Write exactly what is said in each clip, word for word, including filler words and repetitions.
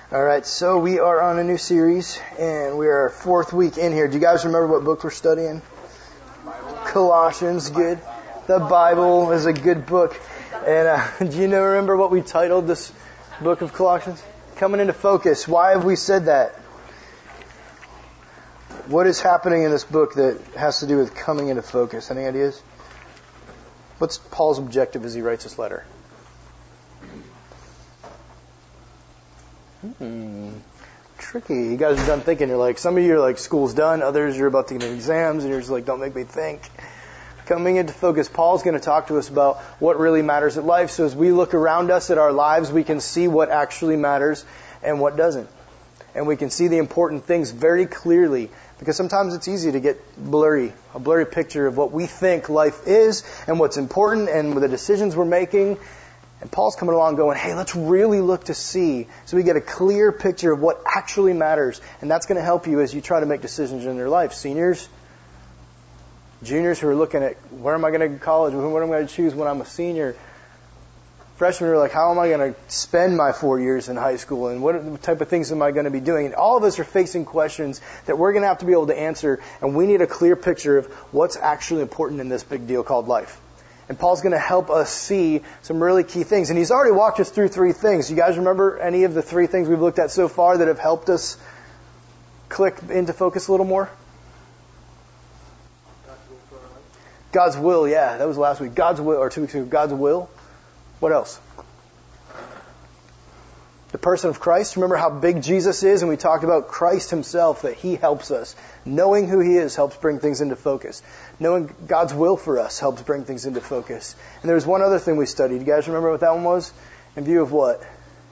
All right, so we are on a new series, and we are fourth week in here. Do you guys remember what book we're studying? Colossians, good. The Bible is a good book. And uh, do you know, remember what we titled this book of Colossians? Coming into focus. Why have we said that? What is happening in this book that has to do with coming into focus? Any ideas? What's Paul's objective as he writes this letter? Hmm. Tricky. You guys are done thinking. You're like, some of you are like, school's done. Others, you're about to get exams, and you're just like, don't make me think. Coming into focus, Paul's going to talk to us about what really matters in life. So as we look around us at our lives, we can see what actually matters and what doesn't. And we can see the important things very clearly. Because sometimes it's easy to get blurry, a blurry picture of what we think life is and what's important and the decisions we're making. And Paul's coming along going, hey, let's really look to see so we get a clear picture of what actually matters. And that's going to help you as you try to make decisions in your life. Seniors, juniors who are looking at where am I going to go to college, what am I going to choose when I'm a senior. Freshmen are like, how am I going to spend my four years in high school and what type of things am I going to be doing? And all of us are facing questions that we're going to have to be able to answer, and we need a clear picture of what's actually important in this big deal called life. And Paul's going to help us see some really key things. And he's already walked us through three things. You guys remember any of the three things we've looked at so far that have helped us click into focus a little more? God's will, yeah, that was last week. God's will, or two weeks ago, God's will. What else? The person of Christ. Remember how big Jesus is, and we talked about Christ himself, that he helps us. Knowing who he is helps bring things into focus. Knowing God's will for us helps bring things into focus. And there was one other thing we studied. You guys remember what that one was? In view of what?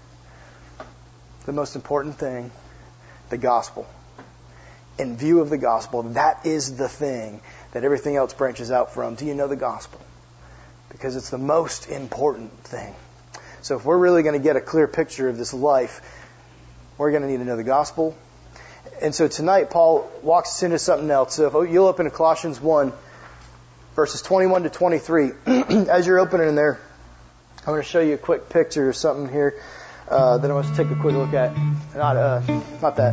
The most important thing, the gospel. In view of the gospel, that is the thing that everything else branches out from. Do you know the gospel? Because it's the most important thing. So if we're really going to get a clear picture of this life, we're going to need to know the gospel. And so tonight, Paul walks us into something else. So if you'll open to Colossians one, verses twenty-one to twenty-three. As you're opening in there, I'm going to show you a quick picture of something here uh, that I want to take a quick look at. Not, uh, not that.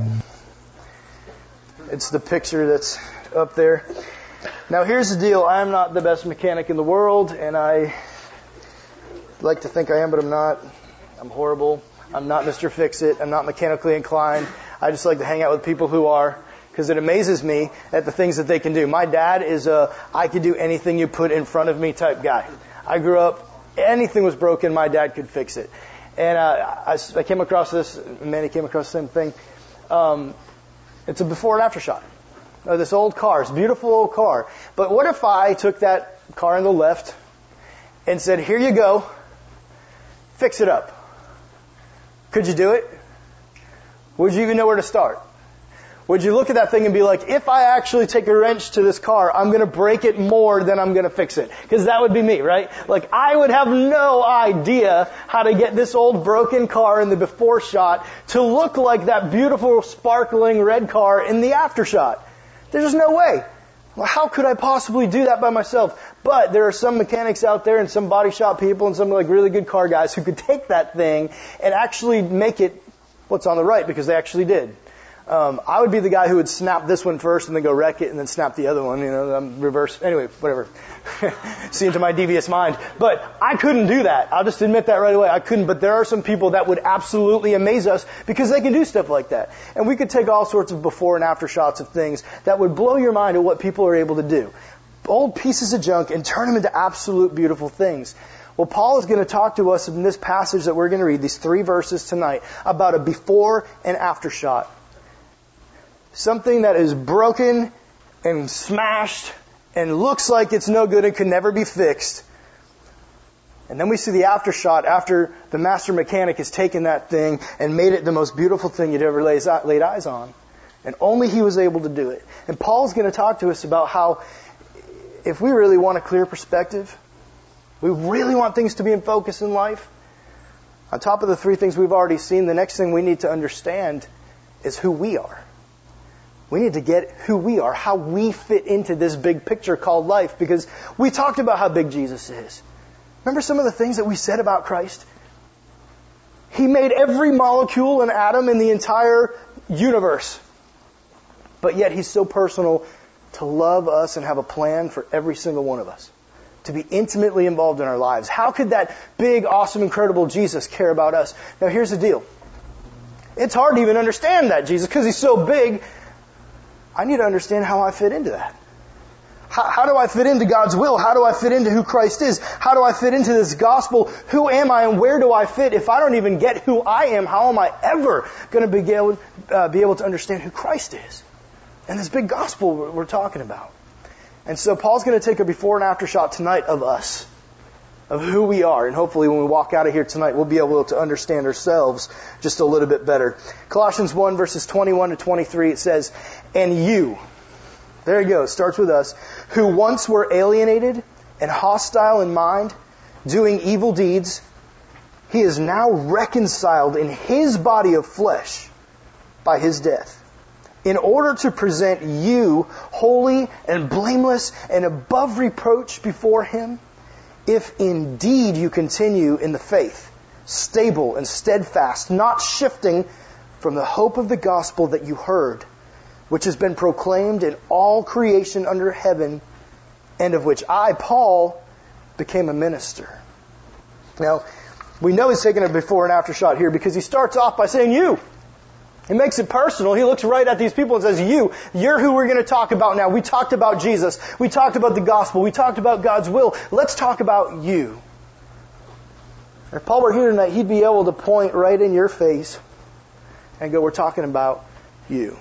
It's the picture that's up there. Now here's the deal. I am not the best mechanic in the world, and I like to think I am, but I'm not. I'm horrible. I'm not Mister Fix-It. I'm not mechanically inclined. I just like to hang out with people who are, because it amazes me at the things that they can do. My dad is a I could do anything you put in front of me type guy. I grew up, anything was broken, my dad could fix it. And uh, I, I came across this, Manny came across the same thing. Um, it's a before and after shot. Uh, this old car, it's a beautiful old car. But what if I took that car on the left and said, here you go, fix it up? Could you do it? Would you even know where to start? Would you look at that thing and be like, if I actually take a wrench to this car, I'm going to break it more than I'm going to fix it? Because that would be me, right? Like, I would have no idea how to get this old broken car in the before shot to look like that beautiful sparkling red car in the after shot. There's just no way. Well, how could I possibly do that by myself? But there are some mechanics out there and some body shop people and some like really good car guys who could take that thing and actually make it what's on the right, because they actually did. Um, I would be the guy who would snap this one first and then go wreck it and then snap the other one, you know, I'm reverse. Anyway, whatever. See into my devious mind. But I couldn't do that. I'll just admit that right away. I couldn't. But there are some people that would absolutely amaze us because they can do stuff like that. And we could take all sorts of before and after shots of things that would blow your mind at what people are able to do. Old pieces of junk and turn them into absolute beautiful things. Well, Paul is going to talk to us in this passage that we're going to read, these three verses tonight, about a before and after shot. Something that is broken and smashed and looks like it's no good and can never be fixed. And then we see the after shot after the master mechanic has taken that thing and made it the most beautiful thing you'd ever laid eyes on. And only he was able to do it. And Paul's going to talk to us about how if we really want a clear perspective, we really want things to be in focus in life, on top of the three things we've already seen, the next thing we need to understand is who we are. We need to get who we are, how we fit into this big picture called life, because we talked about how big Jesus is. Remember some of the things that we said about Christ? He made every molecule and atom in the entire universe. But yet He's so personal to love us and have a plan for every single one of us. To be intimately involved in our lives. How could that big, awesome, incredible Jesus care about us? Now here's the deal. It's hard to even understand that Jesus, because He's so big. I need to understand how I fit into that. How, how do I fit into God's will? How do I fit into who Christ is? How do I fit into this gospel? Who am I and where do I fit? If I don't even get who I am, how am I ever going to be able, uh, be able to understand who Christ is? And this big gospel we're talking about. And so Paul's going to take a before and after shot tonight of us, of who we are. And hopefully when we walk out of here tonight, we'll be able to understand ourselves just a little bit better. Colossians one, verses twenty-one to twenty-three, it says, and you, there you go, it starts with us, who once were alienated and hostile in mind, doing evil deeds, He is now reconciled in His body of flesh by His death, in order to present you holy and blameless and above reproach before Him, if indeed you continue in the faith, stable and steadfast, not shifting from the hope of the gospel that you heard, which has been proclaimed in all creation under heaven, and of which I, Paul, became a minister. Now, we know he's taking a before and after shot here because he starts off by saying you. He makes it personal. He looks right at these people and says, you, you're who we're going to talk about now. We talked about Jesus. We talked about the gospel. We talked about God's will. Let's talk about you. If Paul were here tonight, he'd be able to point right in your face and go, we're talking about you.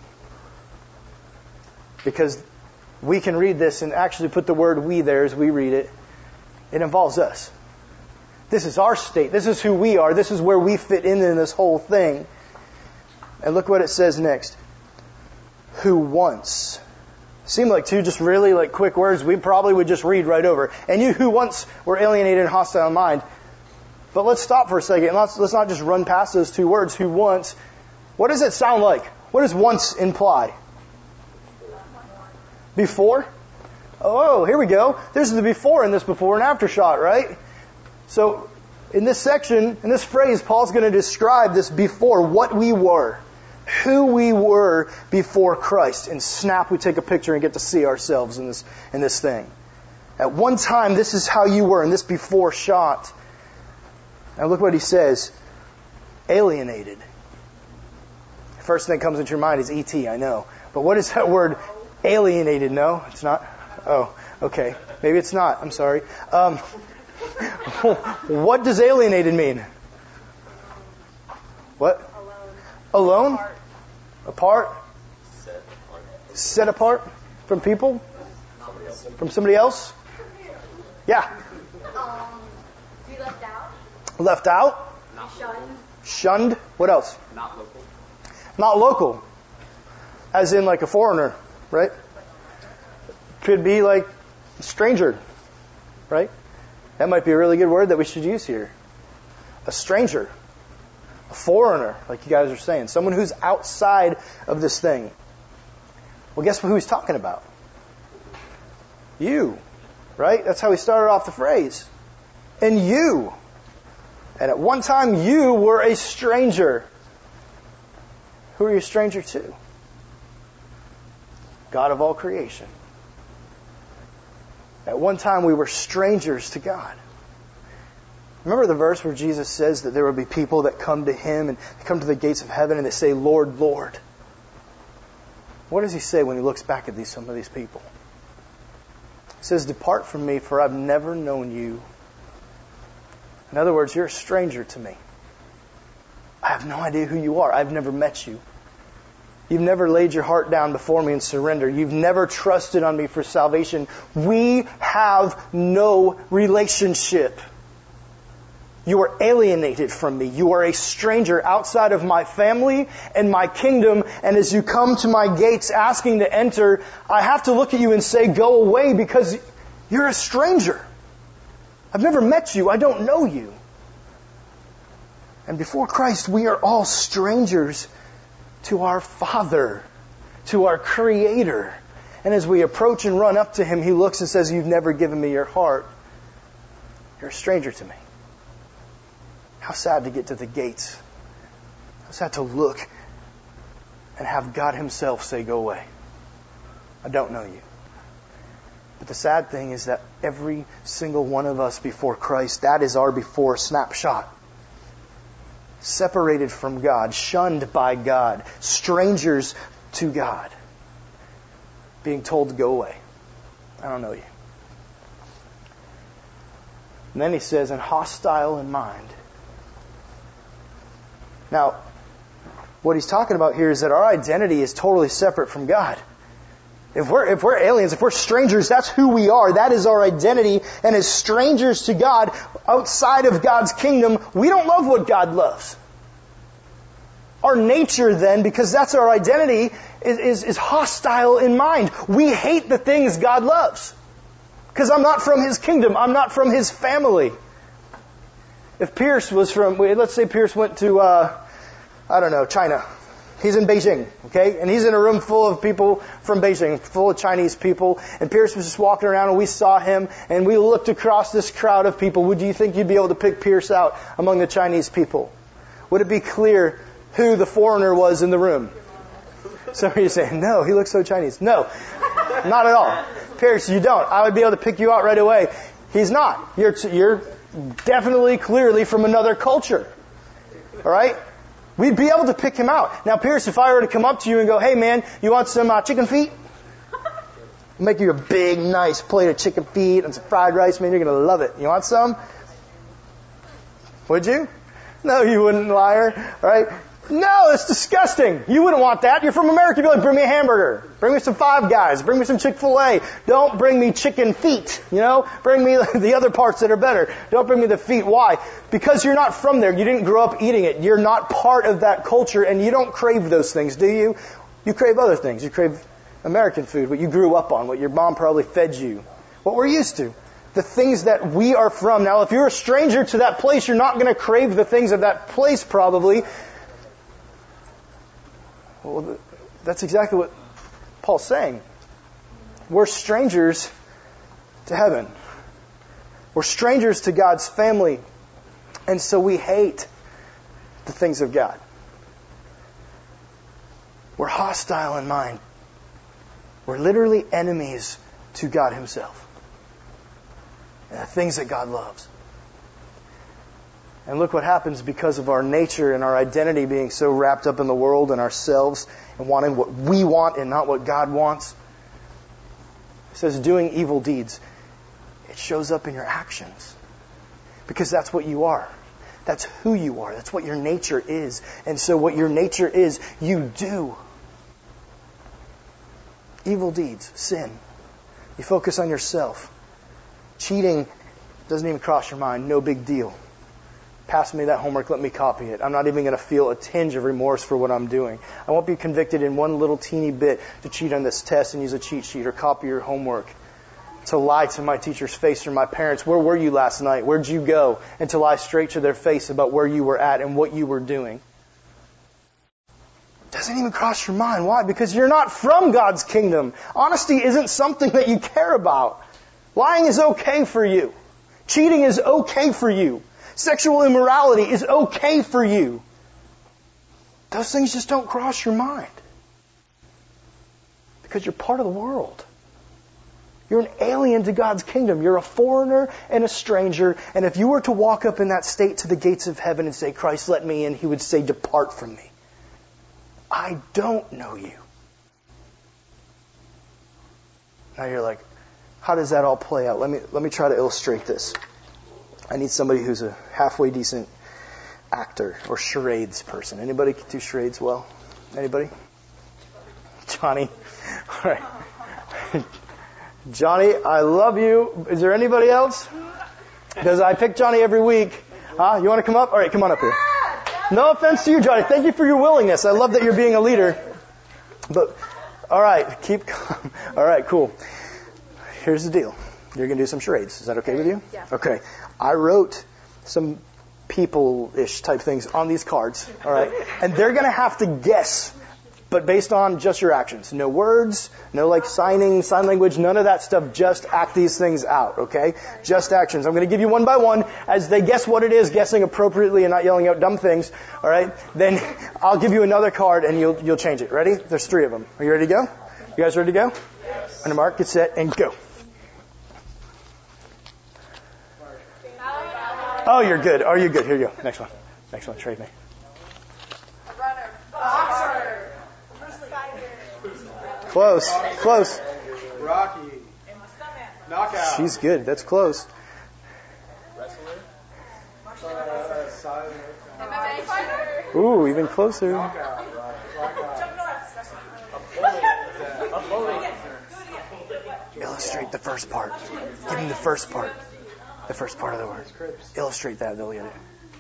Because we can read this and actually put the word we there as we read it. It involves us. This is our state. This is who we are. This is where we fit in in this whole thing. And look what it says next. Who once. Seem like two just really like quick words we probably would just read right over. And you who once were alienated and hostile in mind. But let's stop for a second. And let's, let's not just run past those two words. Who once. What does it sound like? What does once imply? Before? Oh, here we go. There's the before in this before and after shot, right? So, in this section, in this phrase, Paul's going to describe this before, what we were. Who we were before Christ. And snap, we take a picture and get to see ourselves in this, in this thing. At one time, this is how you were in this before shot. Now look what he says. Alienated. First thing that comes into your mind is E T, I know. But what is that word? Alienated? No, it's not? Oh, okay. Maybe it's not. I'm sorry. Um, what does alienated mean? What? Alone. Alone? Apart. Apart? Set apart. Set apart from people? From somebody else? Yeah. Um, be left out. Left out? Not shunned. Shunned. What else? Not local. Not local. As in like a foreigner, right? Could be like a stranger, right? That might be a really good word that we should use here. A stranger. A foreigner, like you guys are saying. Someone who's outside of this thing. Well, guess who he's talking about? You. Right? That's how he started off the phrase. And you. And at one time you were a stranger. Who are you a stranger to? God of all creation. At one time we were strangers to God. Remember the verse where Jesus says that there will be people that come to Him and come to the gates of heaven and they say, Lord, Lord. What does He say when He looks back at these some of these people? He says, depart from me, for I've never known you. In other words, you're a stranger to me. I have no idea who you are. I've never met you. You've never laid your heart down before me and surrendered. You've never trusted on me for salvation. We have no relationship. You are alienated from me. You are a stranger outside of my family and my kingdom. And as you come to my gates asking to enter, I have to look at you and say, go away, because you're a stranger. I've never met you. I don't know you. And before Christ, we are all strangers to our Father, to our Creator. And as we approach and run up to Him, He looks and says, you've never given me your heart. You're a stranger to me. How sad to get to the gates I just had to look and have God himself say, go away. I don't know you. But the sad thing is that every single one of us before Christ, that is our before snapshot. Separated from God, shunned by God, strangers to God, being told to go away. I don't know you. And then he says, and hostile in mind. Now, what he's talking about here is that our identity is totally separate from God. If we're, if we're aliens, if we're strangers, that's who we are. That is our identity. And as strangers to God, outside of God's kingdom, we don't love what God loves. Our nature then, because that's our identity, is, is, is hostile in mind. We hate the things God loves. Because I'm not from His kingdom. I'm not from His family. If Pierce was from, let's say Pierce went to, uh, I don't know, China. He's in Beijing, okay? And he's in a room full of people from Beijing, full of Chinese people. And Pierce was just walking around and we saw him and we looked across this crowd of people. Would you think you'd be able to pick Pierce out among the Chinese people? Would it be clear who the foreigner was in the room? Some of you saying, no, he looks so Chinese. No, not at all. Pierce, you don't. I would be able to pick you out right away. He's not. You're, you're definitely, clearly from another culture. All right? We'd be able to pick him out. Now, Pierce, if I were to come up to you and go, hey, man, you want some uh, chicken feet? I'll make you a big, nice plate of chicken feet and some fried rice. Man, you're going to love it. You want some? Would you? No, you wouldn't, liar. All right? No, it's disgusting. You wouldn't want that. You're from America. You'd be like, bring me a hamburger. Bring me some Five Guys. Bring me some Chick-fil-A. Don't bring me chicken feet. You know? Bring me the other parts that are better. Don't bring me the feet. Why? Because you're not from there. You didn't grow up eating it. You're not part of that culture, and you don't crave those things, do you? You crave other things. You crave American food, what you grew up on, what your mom probably fed you, what we're used to. The things that we are from. Now, if you're a stranger to that place, you're not going to crave the things of that place, probably. Well, that's exactly what Paul's saying. We're strangers to heaven. We're strangers to God's family. And so we hate the things of God. We're hostile in mind. We're literally enemies to God Himself. And the things that God loves. And look what happens because of our nature and our identity being so wrapped up in the world and ourselves and wanting what we want and not what God wants. It says doing evil deeds. It shows up in your actions. Because that's what you are. That's who you are. That's what your nature is. And so what your nature is, you do. Evil deeds, sin. You focus on yourself. Cheating doesn't even cross your mind. No big deal. Pass me that homework, let me copy it. I'm not even going to feel a tinge of remorse for what I'm doing. I won't be convicted in one little teeny bit to cheat on this test and use a cheat sheet or copy your homework. To lie to my teacher's face or my parents, where were you last night? Where'd you go? And to lie straight to their face about where you were at and what you were doing. Doesn't even cross your mind. Why? Because you're not from God's kingdom. Honesty isn't something that you care about. Lying is okay for you. Cheating is okay for you. Sexual immorality is okay for you. Those things just don't cross your mind. Because you're part of the world. You're an alien to God's kingdom. You're a foreigner and a stranger. And if you were to walk up in that state to the gates of heaven and say, Christ, let me in, He would say, depart from me. I don't know you. Now you're like, how does that all play out? Let me, let me try to illustrate this. I need somebody who's a halfway decent actor or charades person. Anybody do charades well? Anybody? Johnny. All right. Johnny, I love you. Is there anybody else? Because I pick Johnny every week. Huh? You want to come up? All right, come on up here. No offense to you, Johnny. Thank you for your willingness. I love that you're being a leader. But, all right, keep calm. All right, cool. Here's the deal. You're going to do some charades. Is that okay with you? Yeah. Okay. I wrote some people-ish type things on these cards. All right. And they're going to have to guess but based on just your actions. No words, no like signing, sign language, none of that stuff. Just act these things out, okay? Just actions. I'm going to give you one by one as they guess what it is, guessing appropriately and not yelling out dumb things, all right? Then I'll give you another card and you'll you'll change it. Ready? There's three of them. Are you ready to go? You guys ready to go? On the mark, get set, and go. Oh, you're good. Oh, you're good. Here you go. Next one. Next one. Trade me. Runner. Boxer. Close. Close. Rocky. Knockout. She's good. That's close. Wrestler. Uh, silent. M M A fighter. Ooh, even closer. Knockout. A bully. Illustrate the first part. Give me the first part. The first part of the word. Illustrate that. They'll get it.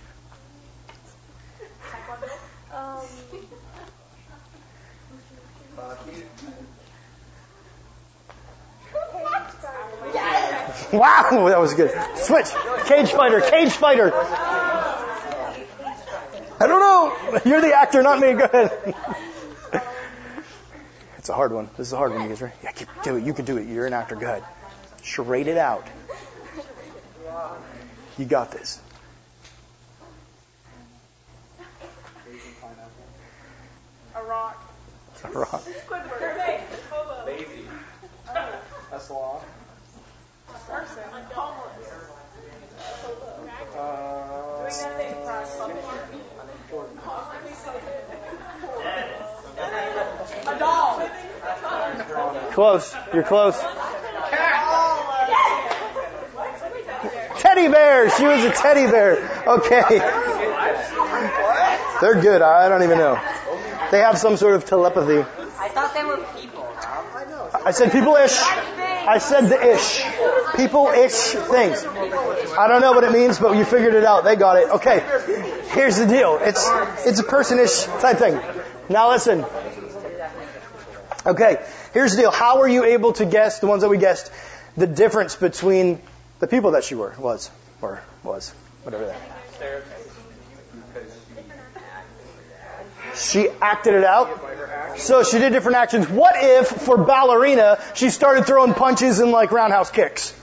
Um. Wow, that was good. Switch. Cage fighter. Cage fighter. I don't know. You're the actor, not me. Go ahead. It's a hard one. This is a hard one, you guys. Right? Yeah, keep, do it. You can do it. You're an actor. Go ahead. Charade it out. You got this. A rock. A rock. Squidward. Lazy. A sloth. Person. Homeless. Uh, Doing nothing. A doll. Close. You're close. Teddy bear. She was a teddy bear. Okay. They're good. I don't even know. They have some sort of telepathy. I thought they were people. I said people-ish. I said the ish. People-ish things. I don't know what it means, but you figured it out. They got it. Okay. Here's the deal. It's it's a person-ish type thing. Now listen. Okay. Here's the deal. How were you able to guess, the ones that we guessed, the difference between the people that she were, was, or was, whatever that. She acted it out. So she did different actions. What if, for ballerina, she started throwing punches and like roundhouse kicks?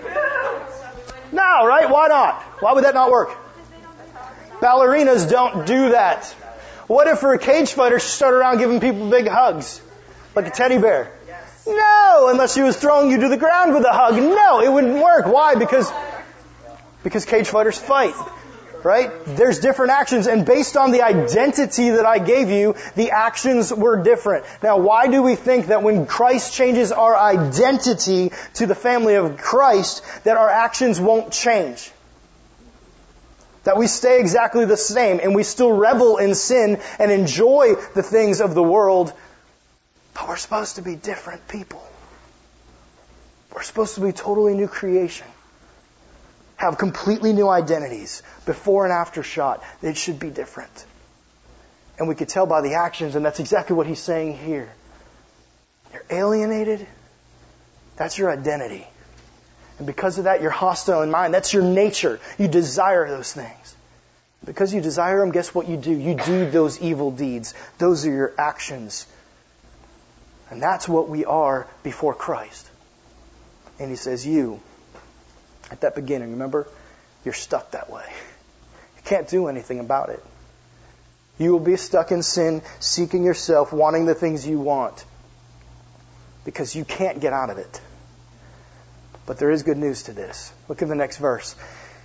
No, right? Why not? Why would that not work? Ballerinas don't do that. What if for a cage fighter, she started around giving people big hugs? Like a teddy bear? No, unless she was throwing you to the ground with a hug. No, it wouldn't work. Why? Because, because cage fighters fight. Right? There's different actions, and based on the identity that I gave you, the actions were different. Now, why do we think that when Christ changes our identity to the family of Christ, that our actions won't change? That we stay exactly the same, and we still revel in sin and enjoy the things of the world, but we're supposed to be different people. We're supposed to be totally new creation. Have completely new identities, before and after shot. It should be different. And we could tell by the actions, and that's exactly what he's saying here. You're alienated. That's your identity. And because of that, you're hostile in mind. That's your nature. You desire those things. Because you desire them, guess what you do? You do those evil deeds. Those are your actions. And that's what we are before Christ. And he says, you, at that beginning, remember, you're stuck that way. You can't do anything about it. You will be stuck in sin, seeking yourself, wanting the things you want, because you can't get out of it. But there is good news to this. Look at the next verse.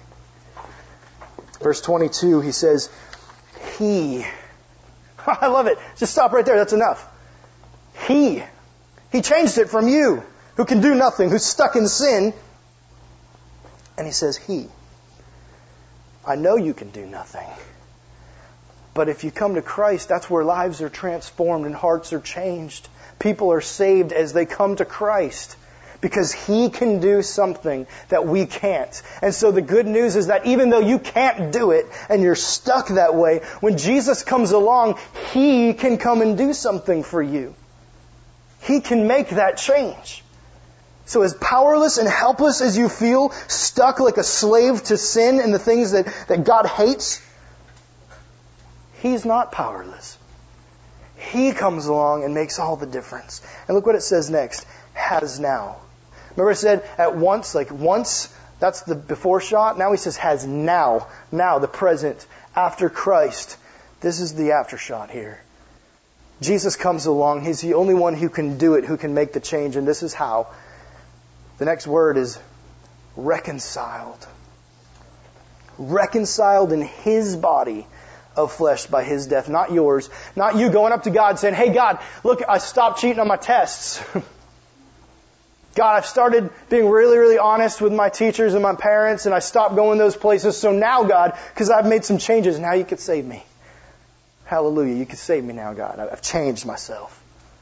Verse twenty-two, he says, He. I love it. Just stop right there. That's enough. He. He changed it from you, who can do nothing, who's stuck in sin. And he says, He. I know you can do nothing. But if you come to Christ, that's where lives are transformed and hearts are changed. People are saved as they come to Christ. Because He can do something that we can't. And so the good news is that even though you can't do it and you're stuck that way, when Jesus comes along, He can come and do something for you. He can make that change. So as powerless and helpless as you feel, stuck like a slave to sin and the things that, that God hates, He's not powerless. He comes along and makes all the difference. And look what it says next. Has now. Remember it said at once, like once, that's the before shot. Now he says has now. Now, the present, after Christ. This is the after shot here. Jesus comes along. He's the only one who can do it, who can make the change. And this is how. The next word is reconciled. Reconciled in His body of flesh by His death, not yours. Not you going up to God saying, hey God, look, I stopped cheating on my tests. God, I've started being really, really honest with my teachers and my parents, and I stopped going those places. So now, God, because I've made some changes, now you could save me. Hallelujah. You can save me now, God. I've changed myself.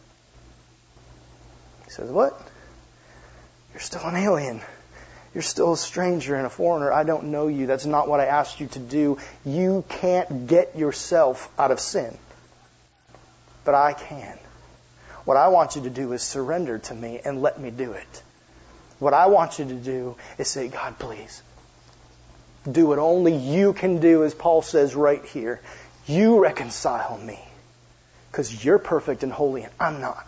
He says, what? You're still an alien. You're still a stranger and a foreigner. I don't know you. That's not what I asked you to do. You can't get yourself out of sin. But I can. What I want you to do is surrender to me and let me do it. What I want you to do is say, God, please, do what only you can do, as Paul says right here. You reconcile me. Because you're perfect and holy and I'm not.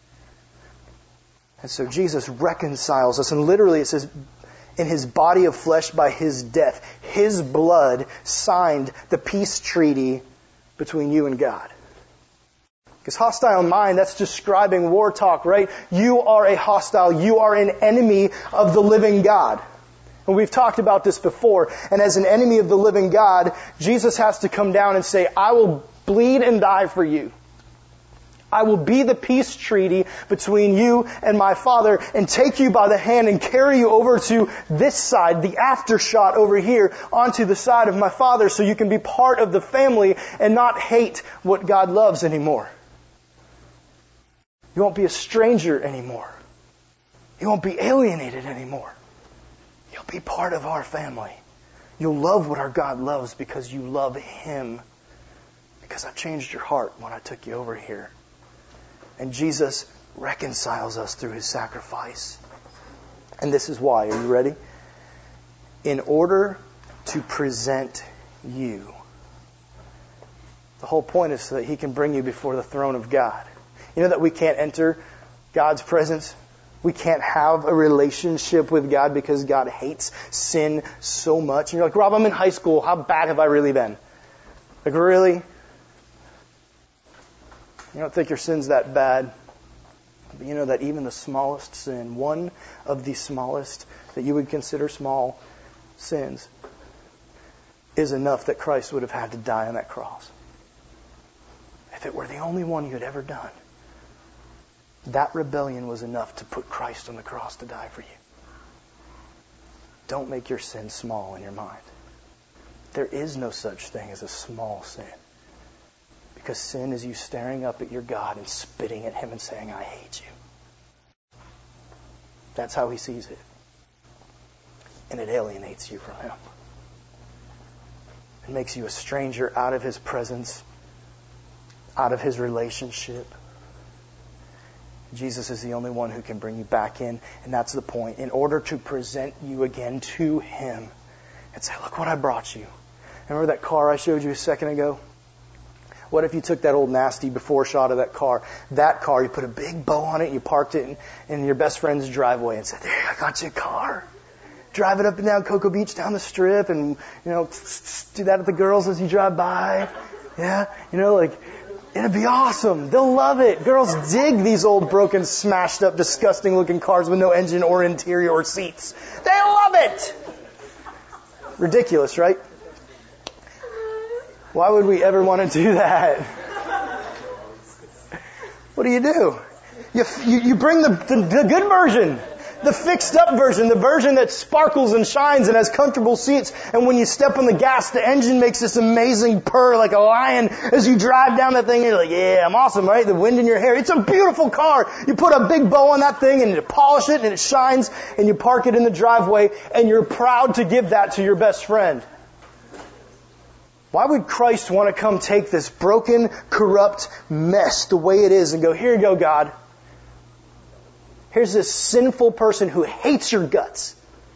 And so Jesus reconciles us. And literally it says, in His body of flesh by His death, His blood signed the peace treaty between you and God. Because hostile mind, that's describing war talk, right? You are a hostile, you are an enemy of the living God. And we've talked about this before. And as an enemy of the living God, Jesus has to come down and say, I will bleed and die for you. I will be the peace treaty between you and my Father and take you by the hand and carry you over to this side, the aftershot over here, onto the side of my Father so you can be part of the family and not hate what God loves anymore. You won't be a stranger anymore. You won't be alienated anymore. You'll be part of our family. You'll love what our God loves because you love Him. Because I changed your heart when I took you over here. And Jesus reconciles us through His sacrifice. And this is why. Are you ready? In order to present you. The whole point is so that He can bring you before the throne of God. You know that we can't enter God's presence? We can't have a relationship with God because God hates sin so much. And you're like, Rob, I'm in high school. How bad have I really been? Like, really? You don't think your sin's that bad. But you know that even the smallest sin, one of the smallest that you would consider small sins, is enough that Christ would have had to die on that cross. If it were the only one you had ever done, that rebellion was enough to put Christ on the cross to die for you. Don't make your sin small in your mind. There is no such thing as a small sin. Because sin is you staring up at your God and spitting at Him and saying, I hate you. That's how He sees it. And it alienates you from Him. It makes you a stranger out of His presence, out of His relationship. Jesus is the only one who can bring you back in, and that's the point. In order to present you again to Him and say, look what I brought you. Remember that car I showed you a second ago? What if you took that old nasty before shot of that car, that car, you put a big bow on it, and you parked it in, in your best friend's driveway and said, there, I got you a car. Drive it up and down Cocoa Beach, down the strip, and, you know, do that at the girls as you drive by. Yeah, you know, like, it'd be awesome. They'll love it. Girls dig these old, broken, smashed up, disgusting looking cars with no engine or interior or seats. They love it. Ridiculous, right? Why would we ever want to do that? What do you do? You, you, you bring the, the, the good version. The fixed up version, the version that sparkles and shines and has comfortable seats. And when you step on the gas, the engine makes this amazing purr like a lion as you drive down that thing. You're like, yeah, I'm awesome, right? The wind in your hair. It's a beautiful car. You put a big bow on that thing and you polish it and it shines and you park it in the driveway and you're proud to give that to your best friend. Why would Christ want to come take this broken, corrupt mess the way it is and go, here you go, God. Here's this sinful person who hates your guts,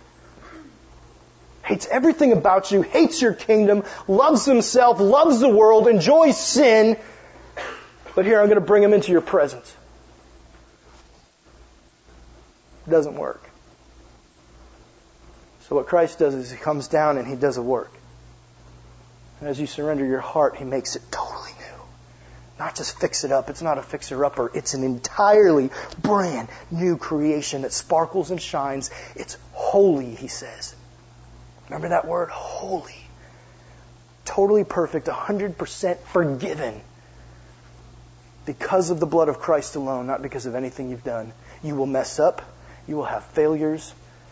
hates everything about you, hates your kingdom, loves himself, loves the world, enjoys sin, But here, I'm going to bring them into your presence. It doesn't work. So what Christ does is He comes down and He does a work. And as you surrender your heart, He makes it totally new. Not just fix it up. It's not a fixer-upper. It's an entirely brand new creation that sparkles and shines. It's holy, He says. Remember that word? Holy. Totally perfect, one hundred percent forgiven. Because of the blood of Christ alone, not because of anything you've done. You will mess up. You will have failures.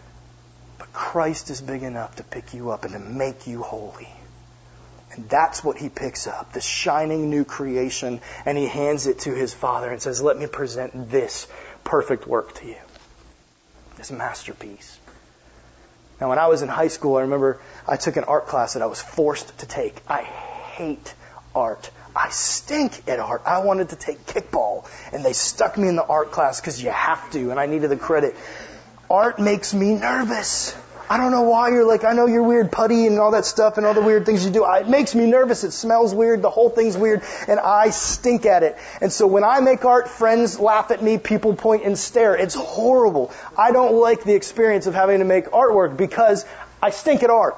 But Christ is big enough to pick you up and to make you holy. And that's what He picks up, this shining new creation, and He hands it to His Father and says, let me present this perfect work to you. This masterpiece. Now, when I was in high school, I remember I took an art class that I was forced to take. I hate art. I stink at art. I wanted to take kickball, and they stuck me in the art class because you have to, and I needed the credit. Art makes me nervous. I don't know why. You're like, I know you're weird, putty and all that stuff and all the weird things you do. It makes me nervous. It smells weird. The whole thing's weird. And I stink at it. And so when I make art, friends laugh at me, people point and stare. It's horrible. I don't like the experience of having to make artwork because I stink at art.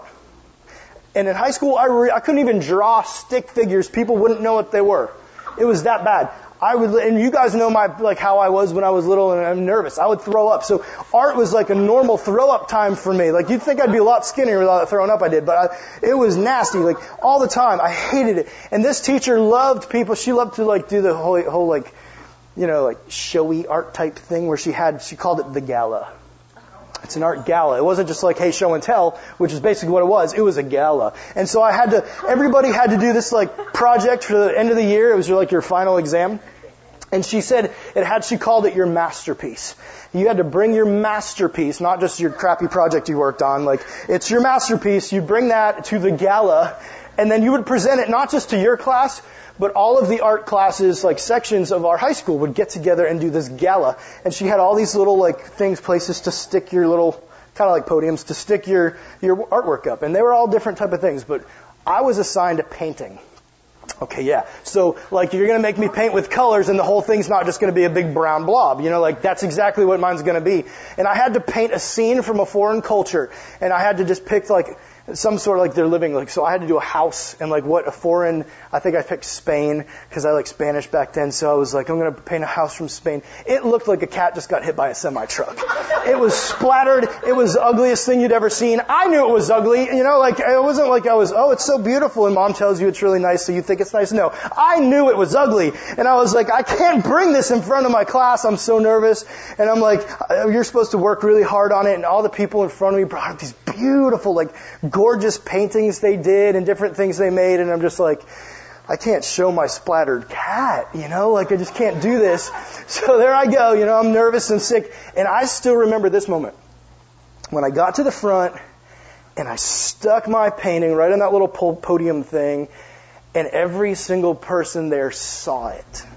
And in high school, I, re- I couldn't even draw stick figures. People wouldn't know what they were. It was that bad. I would, and you guys know my, like how I was when I was little and I'm nervous. I would throw up. So art was like a normal throw up time for me. Like you'd think I'd be a lot skinnier without throwing up I did, but I, it was nasty, like all the time. I hated it. And this teacher loved people. She loved to like do the whole, whole like, you know, like showy art type thing where she had, she called it the gala. It's an art gala. It wasn't just like, hey, show and tell, which is basically what it was. It was a gala. And so I had to, everybody had to do this like project for the end of the year. It was your, like your final exam. And she said it had, she called it your masterpiece. You had to bring your masterpiece, not just your crappy project you worked on. Like, it's your masterpiece. You bring that to the gala, and then you would present it not just to your class, but all of the art classes, like sections of our high school would get together and do this gala. And she had all these little like things, places to stick your little, kind of like podiums, to stick your, your artwork up. And they were all different type of things, but I was assigned a painting. Okay, yeah. So, like, you're going to make me paint with colors and the whole thing's not just going to be a big brown blob. You know, like, that's exactly what mine's going to be. And I had to paint a scene from a foreign culture. And I had to just pick, like, some sort of, like, they're living, like, so I had to do a house and, like, what a foreign, I think I picked Spain because I like Spanish back then. So I was like, I'm going to paint a house from Spain. It looked like a cat just got hit by a semi-truck. It was splattered. It was the ugliest thing you'd ever seen. I knew it was ugly. You know, like, it wasn't like I was, oh, it's so beautiful and mom tells you it's really nice so you think it's nice. No, I knew it was ugly. And I was like, I can't bring this in front of my class. I'm so nervous. And I'm like, you're supposed to work really hard on it. And all the people in front of me brought up these beautiful, like, gorgeous paintings they did and different things they made. And I'm just like, I can't show my splattered cat, you know, like I just can't do this. So there I go, you know, I'm nervous and sick. And I still remember this moment when I got to the front and I stuck my painting right on that little podium thing, and every single person there saw it.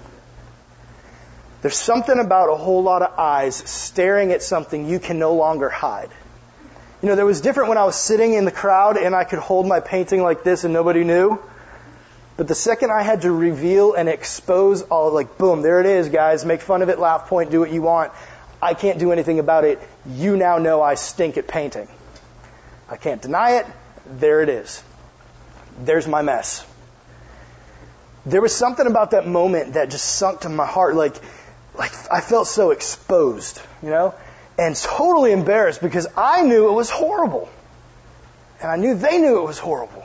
There's something about a whole lot of eyes staring at something you can no longer hide. You know, there was different when I was sitting in the crowd and I could hold my painting like this and nobody knew. But the second I had to reveal and expose all, like, boom, there it is, guys. Make fun of it, laugh, point, do what you want. I can't do anything about it. You now know I stink at painting. I can't deny it. There it is. There's my mess. There was something about that moment that just sunk to my heart. Like, like I felt so exposed, you know, and totally embarrassed because I knew it was horrible. And I knew they knew it was horrible.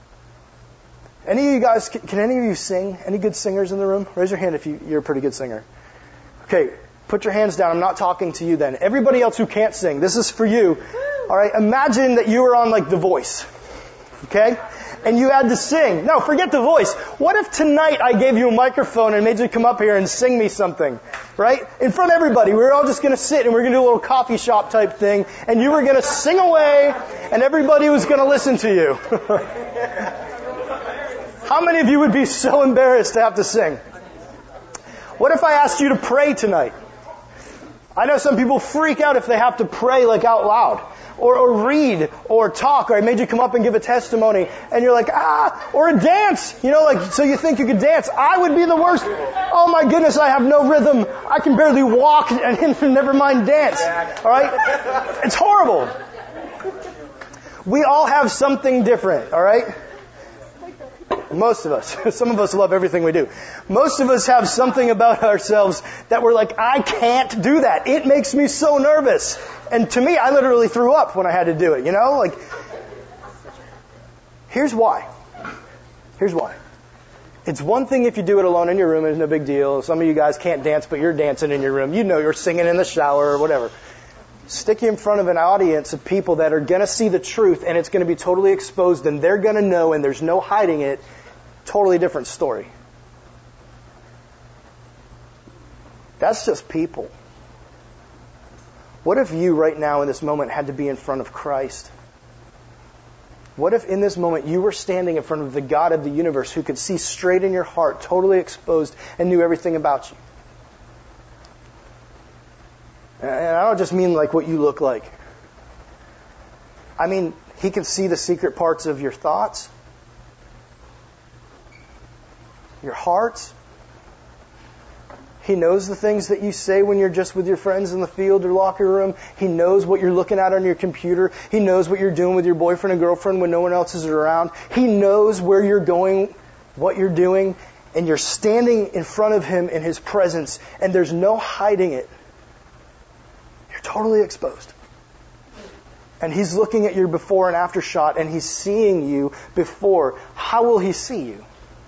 Any of you guys, can, can any of you sing? Any good singers in the room? Raise your hand if you, you're a pretty good singer. Okay, put your hands down. I'm not talking to you then. Everybody else who can't sing, this is for you. All right, imagine that you were on like The Voice. Okay? And you had to sing. No, forget The Voice. What if tonight I gave you a microphone and made you come up here and sing me something? Right? In front of everybody. We were all just going to sit and we we're going to do a little coffee shop type thing. And you were going to sing away and everybody was going to listen to you. How many of you would be so embarrassed to have to sing? What if I asked you to pray tonight? I know some people freak out if they have to pray like out loud. or, or read or talk, or I made you come up and give a testimony, and you're like, ah, or a dance, you know, like, so you think you could dance. I would be the worst. Oh my goodness, I have no rhythm. I can barely walk, and never mind dance. All right? It's horrible. We all have something different, all right? Most of us. Some of us love everything we do. Most of us have something about ourselves that we're like, I can't do that. It makes me so nervous. And to me, I literally threw up when I had to do it, you know? Like, here's why. Here's why. It's one thing if you do it alone in your room, it's no big deal. Some of you guys can't dance, but you're dancing in your room. You know you're singing in the shower or whatever. Stick you in front of an audience of people that are going to see the truth, and it's going to be totally exposed, and they're going to know, and there's no hiding it. Totally different story. That's just people. What if you right now in this moment had to be in front of Christ? What if in this moment you were standing in front of the God of the universe who could see straight in your heart, totally exposed, and knew everything about you? And I don't just mean like what you look like. I mean, He can see the secret parts of your thoughts, your heart. He knows the things that you say when you're just with your friends in the field or locker room. He knows what you're looking at on your computer. He knows what you're doing with your boyfriend and girlfriend when no one else is around. He knows where you're going, what you're doing, and you're standing in front of Him in His presence, and there's no hiding it. You're totally exposed. And He's looking at your before and after shot, and He's seeing you before. How will He see you?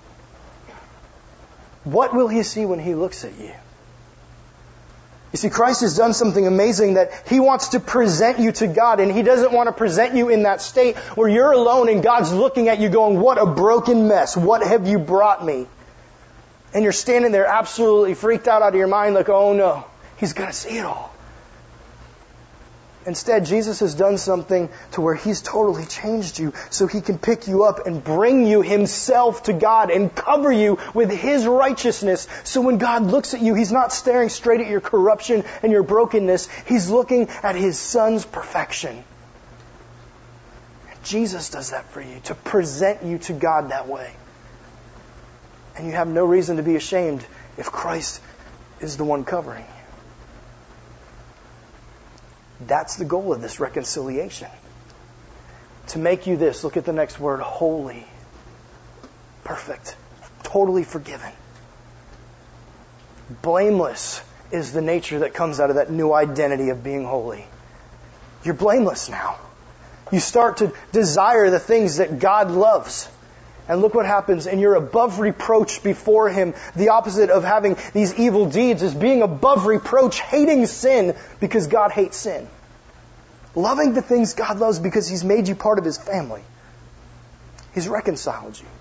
What will He see when He looks at you? You see, Christ has done something amazing that He wants to present you to God, and He doesn't want to present you in that state where you're alone and God's looking at you going, what a broken mess. What have you brought me? And you're standing there absolutely freaked out out of your mind like, oh no, He's going to see it all. Instead, Jesus has done something to where He's totally changed you so He can pick you up and bring you Himself to God and cover you with His righteousness. So when God looks at you, He's not staring straight at your corruption and your brokenness. He's looking at His Son's perfection. Jesus does that for you, to present you to God that way. And you have no reason to be ashamed if Christ is the one covering you. That's the goal of this reconciliation. To make you this, look at the next word, holy, perfect, totally forgiven. Blameless is the nature that comes out of that new identity of being holy. You're blameless now. You start to desire the things that God loves. And look what happens, and you're above reproach before Him. The opposite of having these evil deeds is being above reproach, hating sin because God hates sin. Loving the things God loves because He's made you part of His family. He's reconciled you.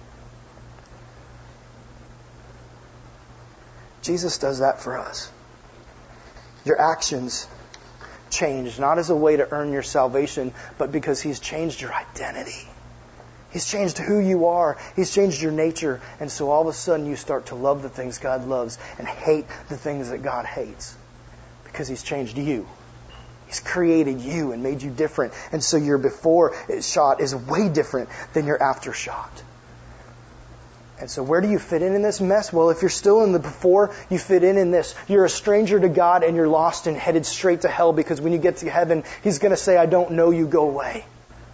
Jesus does that for us. Your actions change, not as a way to earn your salvation, but because He's changed your identity. He's changed who you are. He's changed your nature. And so all of a sudden you start to love the things God loves and hate the things that God hates. Because He's changed you. He's created you and made you different. And so your before shot is way different than your after shot. And so where do you fit in in this mess? Well, if you're still in the before, you fit in in this. You're a stranger to God and you're lost and headed straight to hell because when you get to heaven, He's going to say, I don't know you, go away.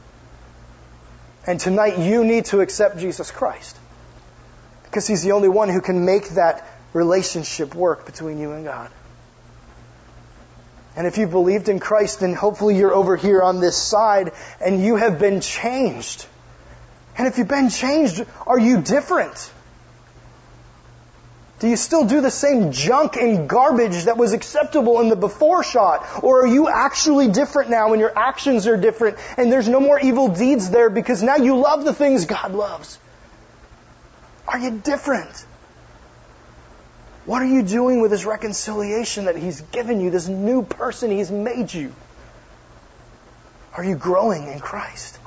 And tonight you need to accept Jesus Christ. Because He's the only one who can make that relationship work between you and God. And if you believed in Christ, then hopefully you're over here on this side and you have been changed. And if you've been changed, are you different? Do you still do the same junk and garbage that was acceptable in the before shot? Or are you actually different now and your actions are different and there's no more evil deeds there because now you love the things God loves? Are you different? What are you doing with this reconciliation that He's given you, this new person He's made you? Are you growing in Christ?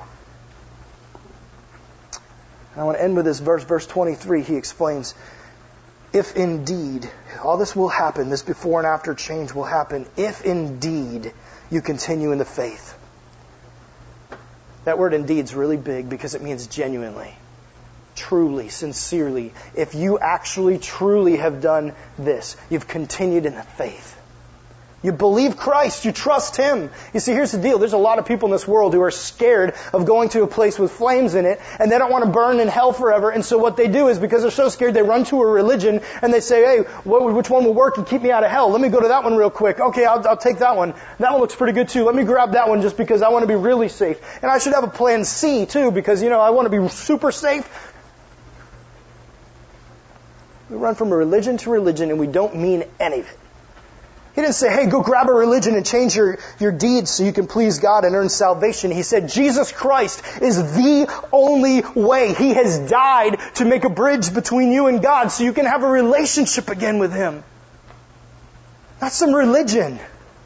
And I want to end with this verse, verse twenty-three. He explains, if indeed, all this will happen, this before and after change will happen, if indeed you continue in the faith. That word indeed is really big because it means genuinely, truly, sincerely. If you actually, truly have done this, you've continued in the faith. You believe Christ. You trust Him. You see, here's the deal. There's a lot of people in this world who are scared of going to a place with flames in it, and they don't want to burn in hell forever. And so what they do is, because they're so scared, they run to a religion, and they say, hey, what, which one will work and keep me out of hell? Let me go to that one real quick. Okay, I'll, I'll take that one. That one looks pretty good too. Let me grab that one just because I want to be really safe. And I should have a plan C too, because, you know, I want to be super safe. We run from religion to religion, and we don't mean any of it. He didn't say, hey, go grab a religion and change your, your deeds so you can please God and earn salvation. He said, Jesus Christ is the only way. He has died to make a bridge between you and God so you can have a relationship again with Him. Not some religion.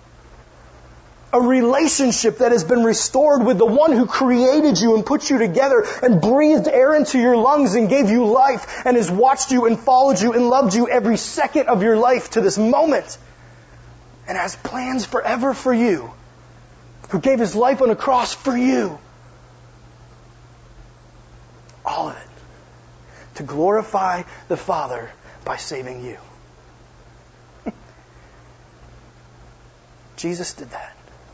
A relationship that has been restored with the one who created you and put you together and breathed air into your lungs and gave you life and has watched you and followed you and loved you every second of your life to this moment. And has plans forever for you. Who gave His life on a cross for you. All of it. To glorify the Father by saving you. Jesus did that.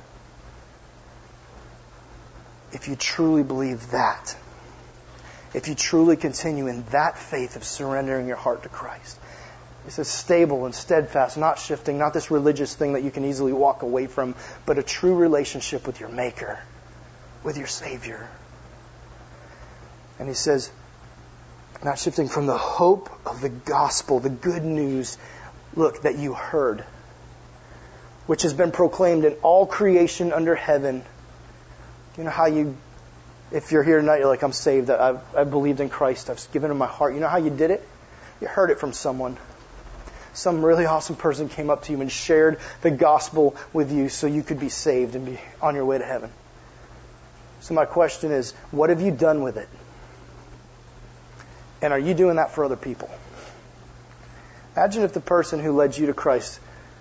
If you truly believe that, if you truly continue in that faith of surrendering your heart to Christ, it's a stable and steadfast, not shifting, not this religious thing that you can easily walk away from, but a true relationship with your Maker, with your Savior. And he says, not shifting from the hope of the gospel, the good news, look, that you heard, which has been proclaimed in all creation under heaven. You know how you, if you're here tonight, you're like, I'm saved, I've, I've believed in Christ, I've given Him my heart. You know how you did it? You heard it from someone. Some really awesome person came up to you and shared the gospel with you so you could be saved and be on your way to heaven. So my question is, what have you done with it? And are you doing that for other people? Imagine if the person who led you to Christ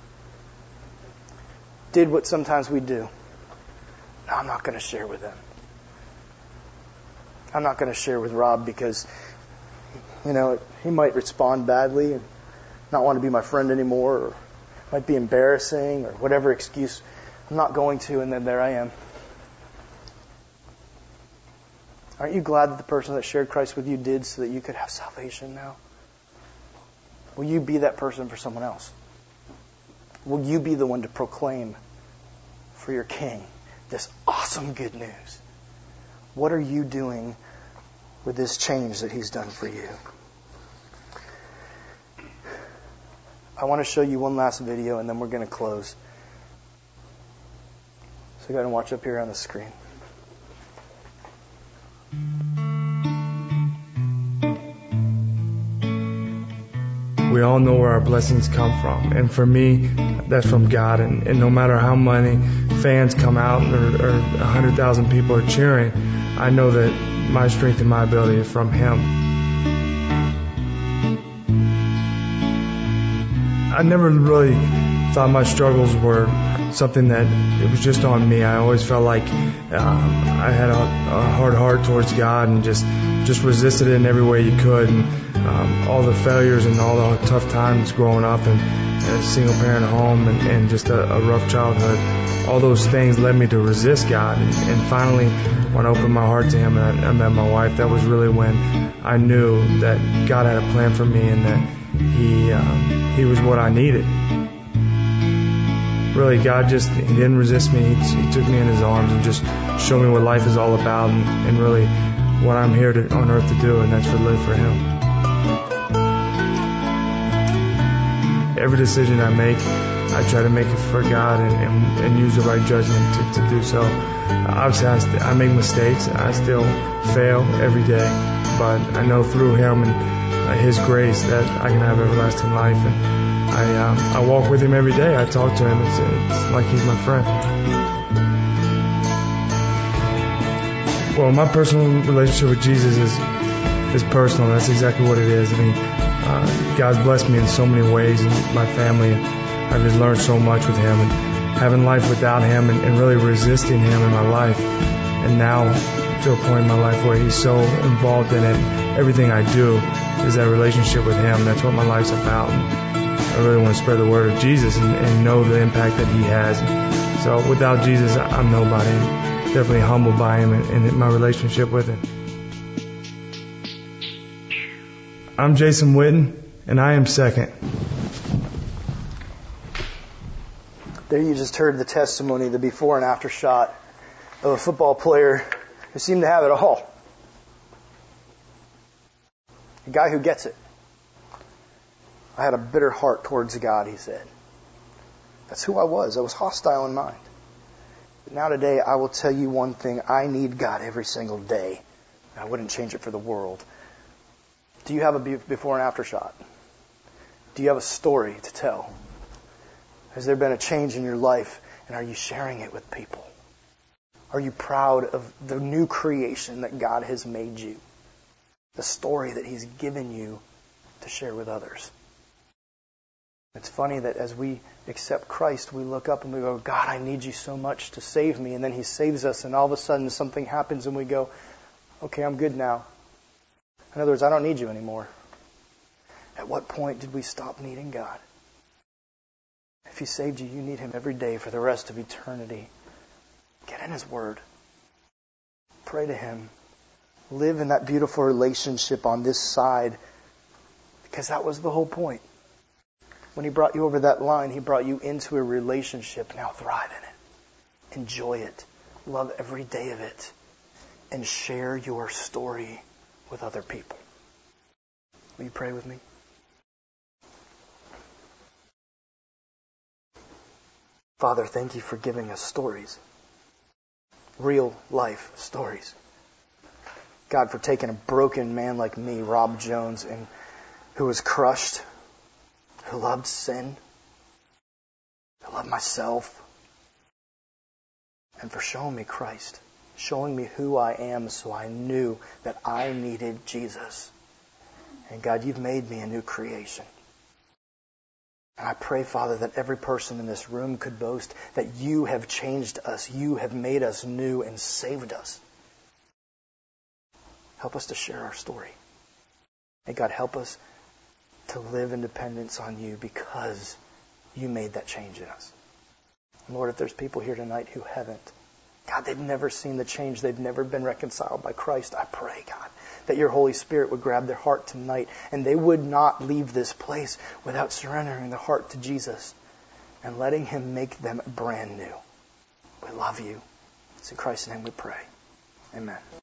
did what sometimes we do. No, I'm not going to share with them. I'm not going to share with Rob because, you know, he might respond badly and not want to be my friend anymore, or might be embarrassing, or whatever excuse. I'm not going to, and then there I am. Aren't you glad that the person that shared Christ with you did so that you could have salvation now? Will you be that person for someone else? Will you be the one to proclaim for your King this awesome good news? What are you doing with this change that He's done for you? I want to show you one last video and then we're going to close. So go ahead and watch up here on the screen. We all know where our blessings come from. And for me, that's from God. And, and no matter how many fans come out or, or one hundred thousand people are cheering, I know that my strength and my ability is from Him. I never really thought my struggles were something that it was just on me. I always felt like um, I had a, a hard heart towards God and just just resisted it in every way you could. And um, all the failures and all the tough times growing up and, and a single parent home and, and just a, a rough childhood, all those things led me to resist God. And, and finally, when I opened my heart to Him and I, I met my wife, that was really when I knew that God had a plan for me and that He um, He was what I needed. Really, God just, He didn't resist me. He, he took me in His arms and just showed me what life is all about and, and really what I'm here to, on earth to do, and that's to live for Him. Every decision I make, I try to make it for God and, and, and use the right judgment to, to do so. Obviously, I, st- I make mistakes. I still fail every day, but I know through Him and uh, His grace that I can have everlasting life. And I um, I walk with Him every day. I talk to Him. It's, it's like He's my friend. Well, my personal relationship with Jesus is is personal. That's exactly what it is. I mean, uh, God's blessed me in so many ways, and my family. I've just learned so much with Him, and having life without Him, and, and really resisting Him in my life and now to a point in my life where He's so involved in it. Everything I do is that relationship with Him. That's what my life's about. I really want to spread the word of Jesus and, and know the impact that He has. So without Jesus, I'm nobody. Definitely humbled by Him and, and my relationship with Him. I'm Jason Witten, and I am second. There you just heard the testimony, the before and after shot of a football player who seemed to have it all. A guy who gets it. I had a bitter heart towards God, he said. That's who I was. I was hostile in mind. But now today, I will tell you one thing. I need God every single day. I wouldn't change it for the world. Do you have a before and after shot? Do you have a story to tell? Has there been a change in your life? And are you sharing it with people? Are you proud of the new creation that God has made you? The story that He's given you to share with others. It's funny that as we accept Christ, we look up and we go, God, I need you so much to save me. And then He saves us, and all of a sudden something happens and we go, okay, I'm good now. In other words, I don't need you anymore. At what point did we stop needing God? If He saved you, you need Him every day for the rest of eternity. Get in His Word. Pray to Him. Live in that beautiful relationship on this side, because that was the whole point. When He brought you over that line, He brought you into a relationship. Now thrive in it. Enjoy it. Love every day of it. And share your story with other people. Will you pray with me? Father, thank You for giving us stories. Real life stories. God, for taking a broken man like me, Rob Jones, and who was crushed, who loved sin, who loved myself, and for showing me Christ, showing me who I am so I knew that I needed Jesus. And God, You've made me a new creation. And I pray, Father, that every person in this room could boast that You have changed us, You have made us new and saved us. Help us to share our story. And God, help us to live in dependence on You because You made that change in us. And Lord, if there's people here tonight who haven't, God, they've never seen the change. They've never been reconciled by Christ. I pray, God, that Your Holy Spirit would grab their heart tonight and they would not leave this place without surrendering their heart to Jesus and letting Him make them brand new. We love You. It's in Christ's name we pray. Amen.